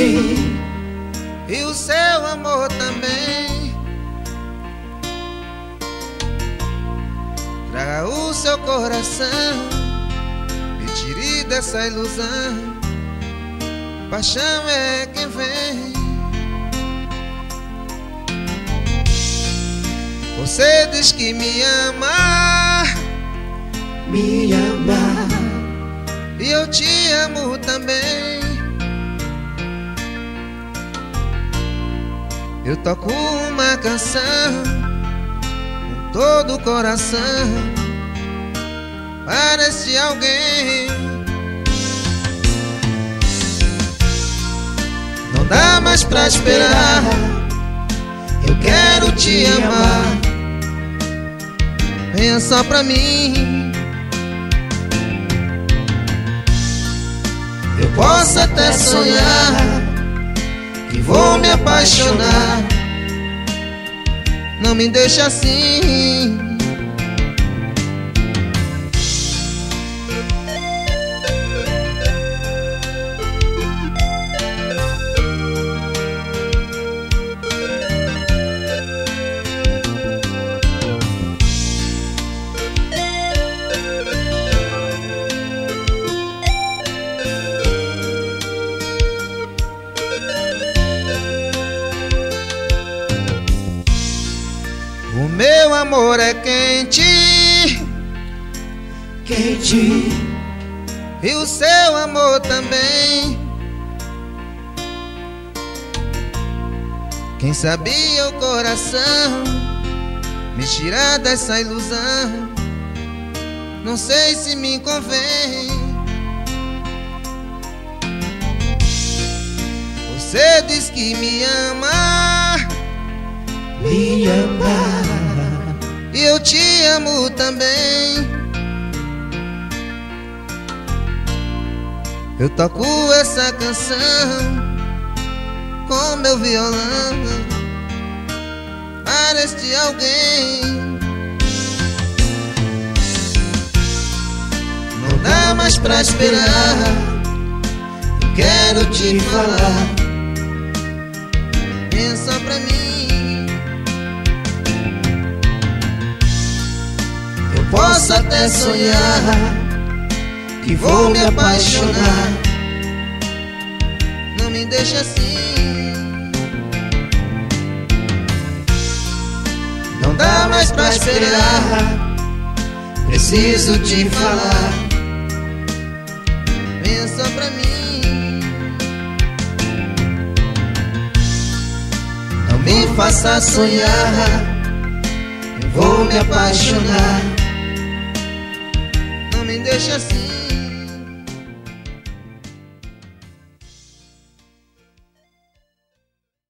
quente e o seu amor também. Traga o seu coração, me tire dessa ilusão. Paixão é quem vem. Você diz que me ama, me ama, e eu te amo também. Eu toco uma canção com todo o coração para esse alguém. Não dá mais pra esperar, eu quero te amar. Venha só pra mim. Eu posso até sonhar que vou me apaixonar. Não me deixe assim. O meu amor é quente, quente e o seu amor também. Quem sabia o coração me tirar dessa ilusão. Não sei se me convém. Você diz que me ama, me ama, e eu te amo também. Eu toco essa canção com meu violão para este alguém. Não dá mais pra esperar, eu quero te falar. Vem só pra mim. Eu posso até sonhar que vou me apaixonar. Não me deixe assim. Não dá mais pra esperar, preciso te falar. Vem só pra mim. Não me faça sonhar, eu vou me apaixonar. Não me deixe assim.